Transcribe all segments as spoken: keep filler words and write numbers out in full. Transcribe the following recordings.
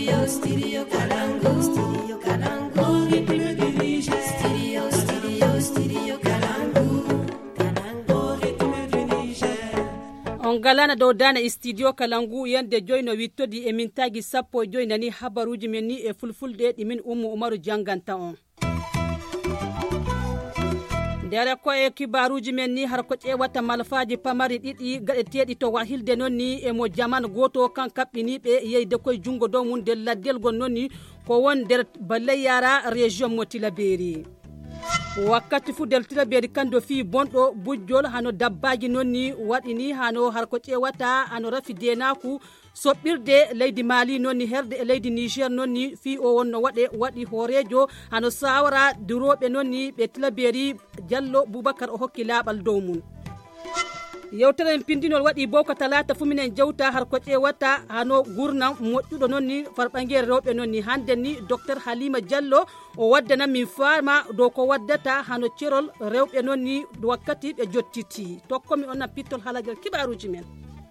Studio, studio Kalangu, studio Kalangu. Studio, studio, studio Kalangu, Kalangu. On galana do dana studio Kalangu yande joyno wittodi e min tagi sappo joynani habaruji men ni e fulfulde di min Ummu Umaru janganta on. Dere ko e kibaruji men ni har ko ƴewata malfaji pamari ɗiɗi gaɗeteɗi to wahilde noon ni e mo jaman goto kan kaɓɓiniɓe yeyde koye jungo dow mum del laddel gon noon ni ko won nder balle yara région mo Tilaberi. Wakkati fu del Tilaberi kando fi bonɗo bujjol hano dabbaji noon ni waɗini hano har ko ƴewata hano rafi denaku soɓɓirde leydi Mali noon ni herde e leydi Niger noon ni fi o wonno waɗe waɗi hoorejo hano sawara duroɓe noon ni ɓe Tilaberi Diallo Boubacar o hokki laaɓal dow mum. Yewtere en pindinol waɗi bo ko talata fu minen jewta har ko ƴewata hano gurnam moƴƴuɗo noon ni farɓangere rewɓe noon ni hande ni docteur Halima Diallo o waddana min fama dow ko waddata hano cerol rewɓe noon ni wakkati ɓe jottiti tokkomi on pittol halagel kibaruji men.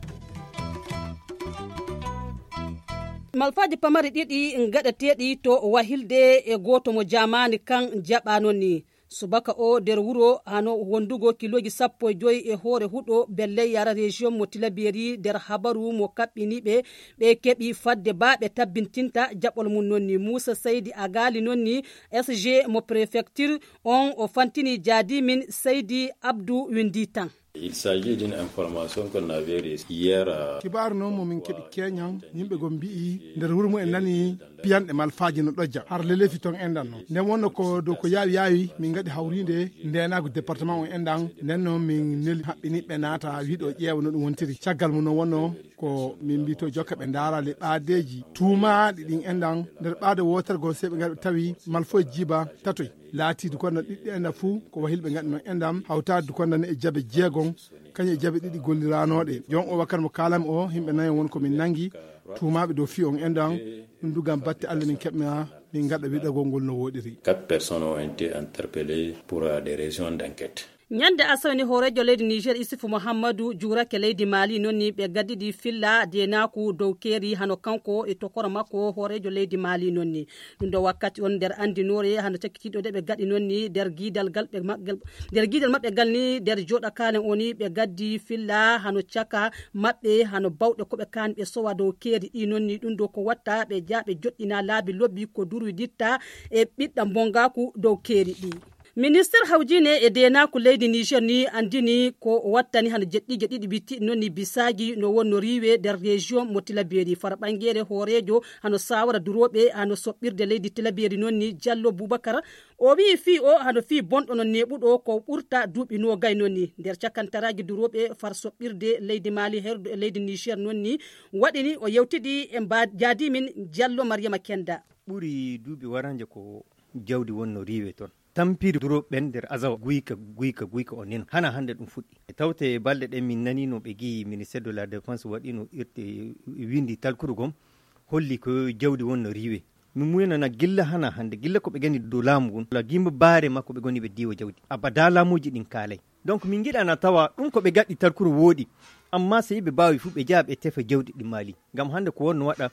Malfaji pamari ɗiɗi gaɗateɗi to wahilde e goto mo jamani kan jaɓa noon ni subaka o der wuro hano wondugo kiloji sappo e joyi e hoore huɗo belle yara région mo Tilaberi der habaru mo kaɓɓiniɓe ɓe keɓi fadde ba ɓe tabbintinta jaɓol mum noon ni Moussa Seydi Agali noon ni S G mo préfecture on o fantini jaadi min Seydi Abdou Windi tan. Il s'agit d'une information qu'on avait reçue hier. Kibar no mo min keɓi keñan yimɓe go mbi'i nder wuro mu en nani piyanɗe malfaji no ɗojja har lelefi ton endan no nden wonno ko dow ko yawi yawi min gaɗi hawride ndenago département o endan nden noon min neli haɓɓiniɓe naata wiɗo ƴeewa no ɗum wontiri caggal mum no wonno ko min mbi to jokka ɓe ndaara le ɓaadeji tuumaɗi ɗin endan nder ɓaade wotere go seɓe gaɗi tawi malfoye jiiba tatoy laati dukonda ɗiɗɗi enda fuu ko wahilɓe gaɗi no endam hawtade dukondane e jabe jeegon kañum e jabe ɗiɗi golliranoɗe jon o wakkati mo kalami o yimɓe nayi won komin nangi tumaɓe dow fi on endan ɗum dugam batte Allah min keɓna min gaɗa wiɗagol ngol no woɗiri. Quatre personnes ont été interpellées pour des raisons d'enquête. Nyande asawni horejo leydi Niger Isufu Muhammadu jurake leydi Mali nonni be gaddidi filla denaku dow keri hano kanko e tokora makko horejo leydi Mali nonni dum do wakkati on der andinore hano takkitido de be gaddi nonni der gidal galbe maggal der gidal mabbe galni der joda kalen oni be gaddi filla hano chaka mabbe hano bawde ko be kan be sowa dow keri di nonni dum do ko watta be jaabe joddina laabi lobbi ko duru ditta e bidda bongaku dow keri di. Minister Hawjine e denaku leydi Niger ni andini ko wattani han jeddi jeddi biti noni bisagi no wonno riwe der region mo Tilaberi farɓangere horejo hano sawara durobe hano soɓɓirde leydi Tilaberi nonni Diallo Boubacar o wi fi o hano fi bonɗo no neɓuɗo ko ɓurta duuɓi no gay nonni nder cakantaraji durobe far soɓɓirde leydi Mali herdo e leydi Niger nonni waɗini o yewtidi e mba jadi min Diallo Mariama Kenda ɓuri duuɓi waranje ko jawdi wonno riwe ton tampiri duro ɓen nder azawa guyka guyka guyka o nen hana hande ɗum fuɗɗi e tawte balɗe ɗen min nani no ɓe gi ministére de la défense waɗi no irte windi talkurugom holli ko jawdi wonno riwe min muyanana gilla hana hande gilla ko ɓe gani dow laamu ngun la gimba baare makko ɓe goni ɓe diwa jawdi abada laamuji ɗin kaalay donc min giɗana tawa ɗum ko ɓe gaɗɗi talkuru woɗi amma so yiɓe bawi fu ɓe jaa ɓe tefa jawdi ɗi Mali gam hande ko wonno waɗa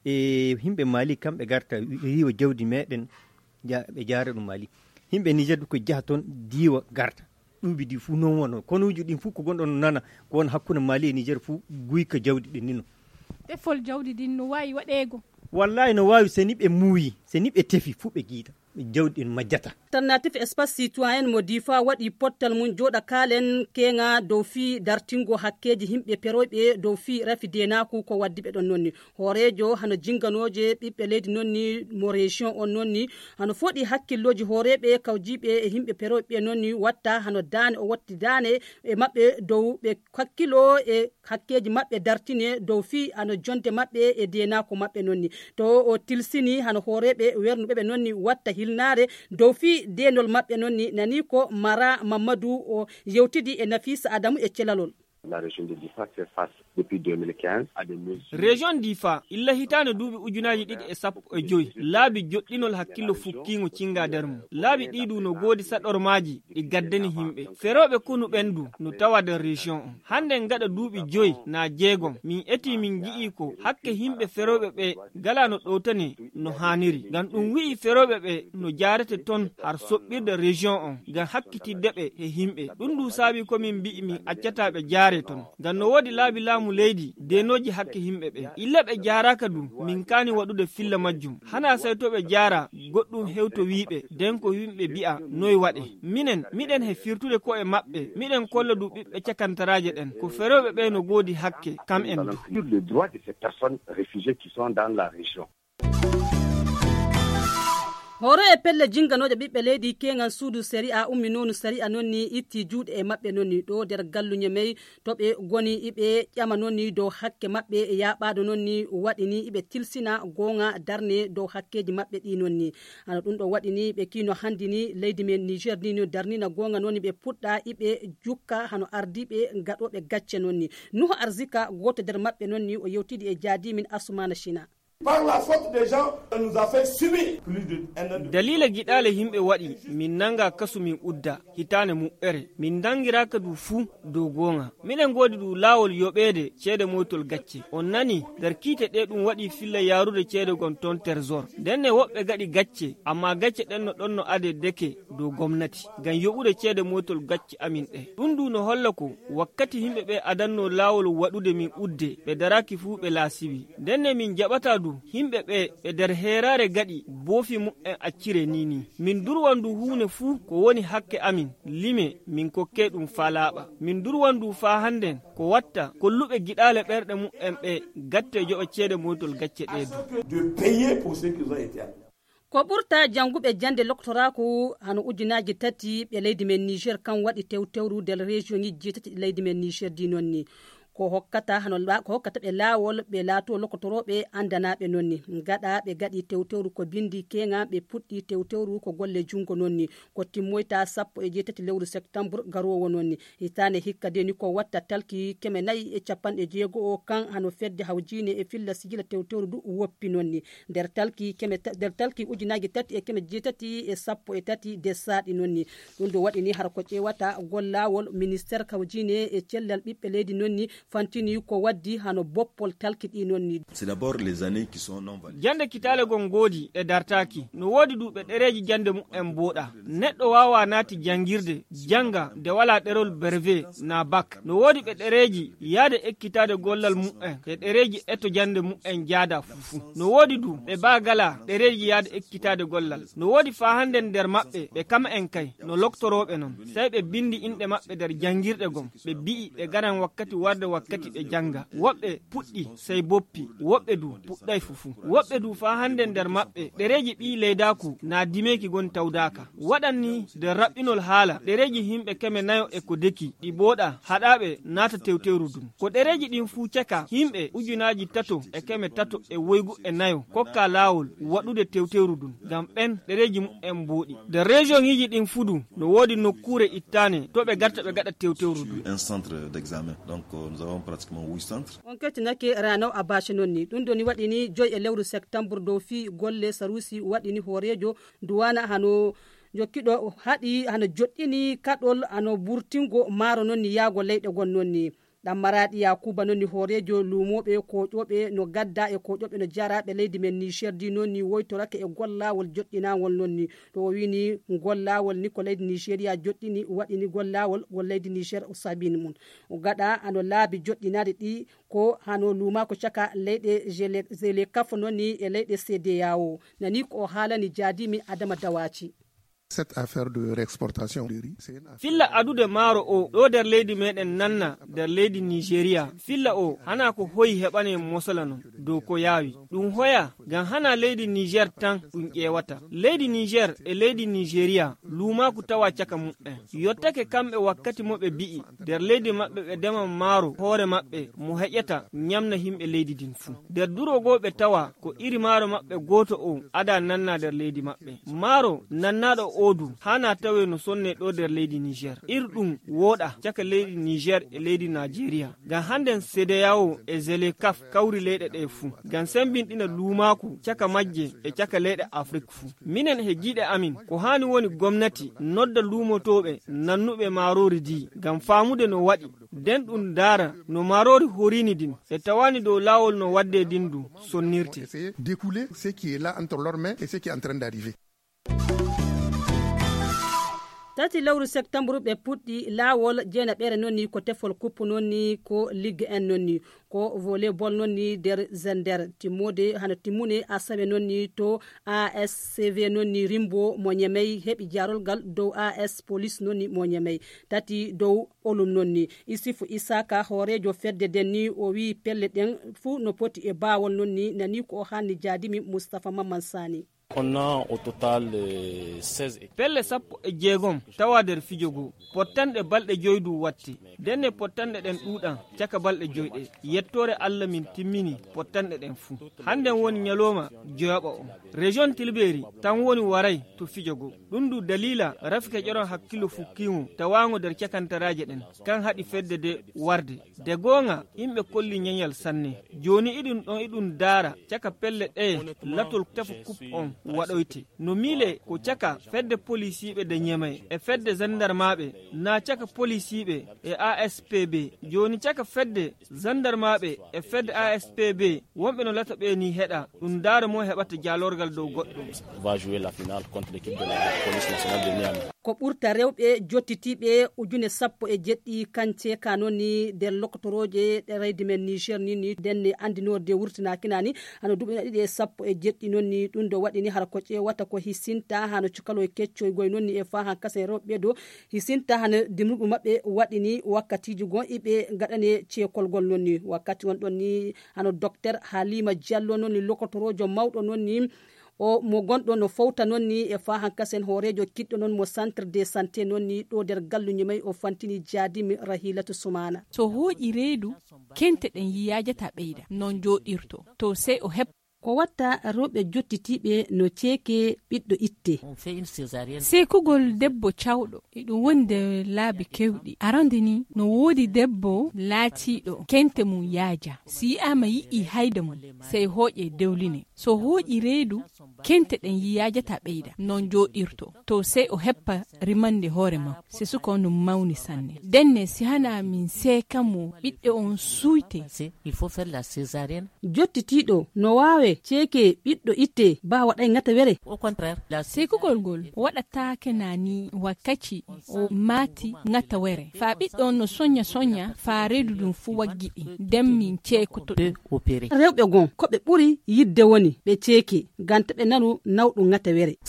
e himɓe Mali kamɓe garta riwa jawdi meɗen ɓe jaara ɗum Mali himɓe Niger ko jaha toon diwa garta ɗuuɓi ɗi fuu non wono konuji ɗin fuu ko gonɗon nana ko won hakkude Mali e Niger fuu guyka jawdi ɗin nino tefol jawdi ɗin no wawi waɗego wallahi no wawi so ni ɓe muuyi so ni ɓe tefi fuu ɓe giita jawdi ɗin majjata. Alternative espace citoyen mo difa waɗi pottal mum joɗa kalen kenga dow fi dartingo hakkeji himɓe peroɓe dow fi rafi denaku ko waddi ɓe ɗon nonni horejo hano jinganoje ɓiɓɓe leydi nonni mo région on nonni hano foɗi hakkilloji horeɓe kawjiɓe e himɓe peroɓe nonni watta hano dane o watti dane e mabɓe dow ɓe hakkilo e hakkeji mabɓe dartine dow fi hano jonte mabɓe e denaku mabɓe nonni to o tilsini hano horeɓe wernuɓe ɓe nonni watta hilnare dow fi denol mabɓe nonni nani ko Mara Mamadou o yewtidi e Nafisa Adamu e celalol. La région de Difa fait face depuis deux mille quinze à des mesures. Région Difa illa hitane duuɓi ujunaji ɗiɗi e sappo e joyi laabi joɗɗinol hakkillo fukkingo cinga nder mum laabi ɗiɗu no goodi saɗormaji ɗi gaddani himɓe feroɓe kunu ɓendu no tawa nder région on hande gaɗa duuɓi joyi na jeegom min eti min gi'i ko hakke himɓe feroɓe ɓe gala no ɗowtani no haniri ngam ɗum wi'i feroɓe ɓe no jarete ton har soɓɓirde région on ngam hakkitidde ɓe e himɓe ɗum ndu saabi komin mbi'i min accataɓe jaare ton ngam no woodi laabi laamu leydi denoji hakke himɓe ɓe illa ɓe jaraka du min kani waɗude filla majjum hana say to ɓe jara goɗɗum hewto wiɓe den ko yimɓe bi'a noy waɗe minen miɗen he firtude ko e maɓɓe miɗen kolla du ɓiɓɓe cakantaraje ɗen ko feroɓe ɓe no goodi hakke kam en du le droit de ces personnes réfugiées qui sont dans la région. horo e pelle jinganoje ɓiɓɓe leydi kengan suudu séria ummi noonu séria noon ni itti juuɗe e maɓɓe noon ni ɗo nder galluñe mey to ɓe goni iɓe ƴama noon ni dow hakke maɓɓe e yaɓaɗo noon ni waɗini iɓe tilsina gonga darne dow hakkeji maɓɓe ɗi noon ni ana ɗum ɗo waɗini ɓe kino handi ni leydi men niger ni no darnina gonga noon ni ɓe puɗɗa iɓe jukka hano ardiɓe gaɗoɓe gacce noon ni nuho arzika goto nder maɓɓe noon ni o yewtidi e jaadimin Assoumana China. Par la faute des gens, on nous a fait subir plus de un an. Dalila giɗale himɓe waɗi min nanga kasu min udda hitane muɓɓere min dangiraka du fuu dow gonga minen godi du lawol yoɓede ceede moytol gacce on nani nder kiite ɗe ɗum waɗi filla yarude ceede gon ton trésor denne woɓɓe gaɗi gacce amma gacce ɗen no ɗon no ade deke dow gomnati ngam yoɓude ceede moytol gacce amin ɗe ɗum du no holla ko wakkati himɓe ɓe adanno lawol waɗude min udde ɓe daraki fuu ɓe laasibi denne min jaɓata du himɓe ɓe e nder heerare gaɗi boofi mu'en accire nini min durwandu huune fuu ko woni hakke amin lime min kokke ɗum fa laaɓa min durwandu fa hannden ko watta kolluɓe giɗale ɓerɗe mu'en ɓe gatte joɓa ceede moytol gacce ɗeedu ko ɓurta janguɓe jande loktoraku hano ujunaji tati ɓe leydi men niger kan waɗi tewtewru nder région ŋijji tati leydi men niger di noon ni ko hokkata hano ko hokkata ɓe laawol ɓe laato lokotoroɓe andanaɓe nonni gaɗa ɓe gaɗi tewtewru ko bindi kenga ɓe puɗɗi tewtewru ko golle jungo nonni ko timmoyta sappo e jeetati lewru septembre garowo nonni hitane hikka de ni ko watta talki keme nayyi e capanɗe jeego o kan hano fedde hawjine e filla sigila tewtewru du woppi nonni nder talki keme nder talki ujunaji tati e keme jeetati e sappo e tati de saaɗi nonni ɗum do waɗini har ko ƴewata gollawol ministére hawjine e cellal ɓiɓɓe leydi nonni fantini ko waddi hano boppol talkiɗi nonni. C'est d'abord les années qui sont non valides. Jande kitale gon godi e dartaki no wodi duɓe ɗereji jande mu en boɗa neɗɗo wawa naati jangirde janga de wala ɗerol brevet na bac no wodi ɓe ɗereji yaade ekkitade gollal mu en e ɗereji eto jande mu en jaada fufu no wodi du ɓe bagala ɗereji yaade ekkitade gollal no wodi fa hande nder maɓɓe ɓe kama en kay no loktoroɓe non sai ɓe bindi inɗe maɓɓe nder jangirɗe gon ɓe bi'i ɓe garan wakkati warde wakkati ɓe janga woɓɓe puɗɗi sey boppi woɓɓe du puɗɗay fufu woɓɓe du fa hande nder maɓɓe ɗereji ɓi leydaku na dimeki gon tawdaka waɗanni de raɓɓinol haala ɗereji himɓe keme nayo e ko deki ɗi boɗa haɗaɓe naata tewtewru dum ko ɗereji ɗin fu caka himɓe ujunaji tato e keme tato e woygu e nayo kokka lawol waɗude tewtewru dum ngam ɓen ɗereji mu en mboɗi de région hiji ɗin fudu no wodi nokkure ittane to ɓe garta ɓe gaɗa tewtewru dum un centre d'examen donc nous avons pratiquement huit centres. On kettinake ranaw abache nonni ɗum doni waɗini joyi e lewru septembre dow fi golle sarusi waɗini horejo duwana hano jokkiɗo haɗi hano joɗɗini kaɗol hano burtingo maaro nonni yaago leyɗe gon nonni ɗam maraɗi yakuba nonni horejo lumoɓe koƴoɓe no gadda e koƴoɓe no jaraɓe leydi men niger di nonni woytorake e gollawol joɗɗinagol nonni to o wini gollawol ni ko leydi nigéria joɗɗini waɗini gollawol go leydi niger o sabini mum o gaɗa ano laabi joɗɗinade ɗi ko hano luma ko caka leyɗe gele kafo nonni e leyɗe C D A O nani ko haalani jaadimi Adama Dawaci. Cette affaire de réexportation de riz, c'est une affaire. Filla adude maro o ɗo der leydi meɗen nanna der leydi Nigeria filla o hana ko hoyi heɓane mosala non dow ko yawi ɗum hoya ngam hana leydi Niger tan ɗum ƴewata leydi Niger e leydi Nigeria lumaku tawa caka mumɓen yottake kamɓe wakkati moɓe bi'i der leydi maɓɓe ɓe dema maro hoore maɓɓe mo heƴata ñamna himɓe leydi din fu der durogoɓe tawa ko iri maro maɓɓe goto o ada nanna der leydi maɓɓe maro nannaɗo odu hana tawe no sonne ɗo nder leydi Niger irɗum woɗa caka leydi Niger e leydi Nigeria ngam handen sedeyawo e zelekaf kawri leyɗe ɗe fuu ngam sembinɗina lumaku caka majje e caka leyɗe Afrique fuu minen he jiiɗe amin ko hani woni gomnati nodda lumotoɓe nannuɓe marori di ngam famude no waɗi den ɗum dara no marori horini din e tawani dow lawol no wadde dindu sonnirte d'écouler ce qui est là entre leurs mains et ce qui est en train d'arriver. tati lewru septembre ɓe puɗɗi laawol jeenaɓere noon ni ko tefol kuppu noon ni ko ligue en noon ni ko volleyball noon ni nder zender timmode hano timmune asaɓe noon ni to A S C V noon ni rimbo mo ñamey heɓi jarolgal dow A S police noon ni mo ñamey tati dow olum noon ni Isufu Isaka hoorejo fedde den ni o wi pelle ɗen fuu no poti e baawol noon ni nani ko o hanni jaadimi Moustapha Maman Sani. On a au total euh, seize pelle sappo e jeegom tawa nder fijogo pottanɗe balɗe joydu watti denne pottanɗe ɗen ɗuuɗan caka balɗe joyɗe yettore Allah min timmini pottanɗe ɗen fuu handen woni ñaloma joyaɓa o région Tilberi tan woni waray to fijogo ɗum du dalila rafika ƴoron hakkilo fukkimo tawango nder cakantaraje ɗen kan haɗi fedde de warde de gonga yimɓe kolli ñeñal sanne joni iɗum ɗon iɗum daara caka pelle ɗe latol tefu coupe on waɗoyte no miile ko caka fedde policiɓe de ñemay e fedde gendarmaɓe na caka policiɓe e A S P B joni caka fedde gendarmaɓe e fedde A S P B wonɓe no lata ɓe ni heɗa ɗum daara mo heɓata jalorgal dow goɗɗo va jouer la finale contre l'équipe de la police nationale de Niamey. Ko ɓurta rewɓe jottitiɓe ujune sappo e jeɗɗi kance kanon ni nder lokotoroje ɗereydi men Niger ni ni denne andinorde wurtinakinani hano duɓina ɗiɗi e sappo e jeɗɗi noon ni ɗum do waɗini hara ko ƴewata ko hisinta hano cukalo e keccoygoy noon ni e fa han kasen rewɓe do hisinta hano dimruɗu mabɓe waɗini wakkatiji gon iɓe gaɗane ceekolgol noon ni wakkati on ɗon ni hano docteur Halima Diallo noon ni lokotorojo mawɗo noon ni o mo gonɗo no fawta noon ni e fa hankasen hoorejo kiɗɗo noon mo centre de santé noon ni ɗo nder galluñu may o fantini jaadimi Rahilatu Soumana. So hooƴi reedu kente ɗen yiyajata ɓeyda non jooɗirto to sey o heɓ ko watta rewɓe jottitiɓe no ceeke ɓiɗɗo itte sekugol debbo cawɗo e ɗum wonde laabi kewɗi arande ni no woodi debbo laatiɗo kente mum yaaja si yi'ama yi'i hayda mum sey hooƴe dewline so hooƴi reedu kente ɗen yiyajata ɓeyda non jooɗirto to sey o heppa rimande hoore ma se suka on ɗum mawni sanne denne si hana min seeka mo ɓiɗɗe on suyte jottitiɗo no waawe ceeke ɓiɗɗo itte ba waɗay ngata were au contraire sekugol gol waɗatake nani wakkati o maati ngata were fa ɓiɗɗo on no soña soña fa reedu ɗum fu waggiɗi den min ceekuto rewɓe gon ko ɓe ɓuri yidde woni ɓe ceeke ganta ɓe nanu nawɗum ngata were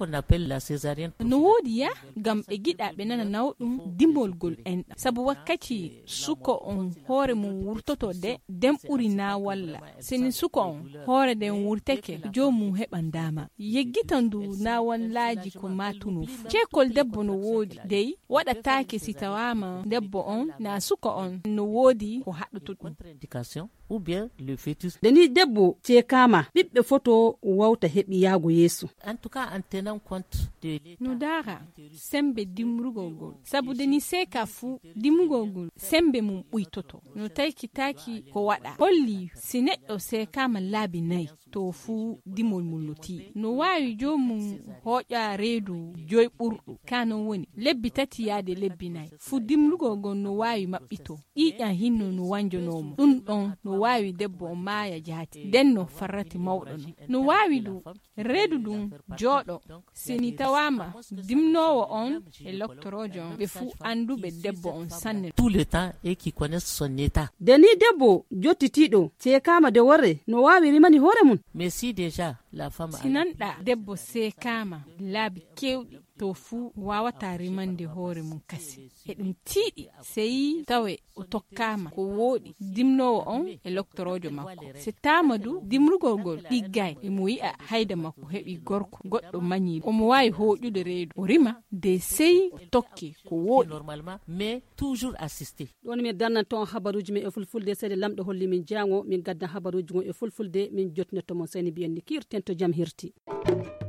no woodi ya gam ɓe giɗa ɓe nana nawɗum dimolgol enɗa sabu wakkati suko on hoore mum wurtoto de den ɓuri na walla sini suko on hoore den wurteke jomum heɓan dama yeggitandu na wallaji ko matunu ceekol debbo no woodi dey waɗatake si tawama debbo on na suko on no woodi ko haɗɗutuɗum ou bien le fœtus. Deni debbo ceekama ɓiɓɓe foto wawta heɓi yaago yeeso. En tout cas en tenant compte de no dara sembe dimrugol gol sabu deni seeka fu dimrugol gol sembe mum ɓuytoto no tayki taki ko waɗa holli si neɗɗo seekama laabi nayi to fu dimol mum no tii no wawi jomum hoƴa reedu joyi ɓurɗo kanon woni lebbi tati yaade lebbi nayi fu dimrugol gol no wawi maɓɓito ƴiƴan hinno no wanjonomo ɗum ɗon no wawi debbo o maaya jaati nden no farrati mawɗo no no wawi ɗum reedu ɗum jooɗo sini tawama dimnowo on e loctorojo on ɓe fu anduɓe debbo on sanne tout le temps et qui connaissent son état. Deni debbo jottitiɗo ceekama de worre no wawi rimani hoore mum. Mais si déjà la femme sinanɗa debbo seekama laabi kewɗi to fu wawata rimande hoore mum kasi e ɗum tiiɗi seyi tawe o tokkama ko wooɗi dimnowo on e loctorojo makko se tamadu dimrugol gol ɗiggay emo yi'a hayda makko heɓi gorko goɗɗo mañi omo wawi hoƴude reedu o rima de seyi o tokki ko wooɗi normalement mais toujours assisté. ɗon min darnanton habaruji men e fulfulde seede lamɗo holli min jango min gaddan habaruji gon e fulfulde min jottinotto mon seni mbiyen ni kirten to jam hirti.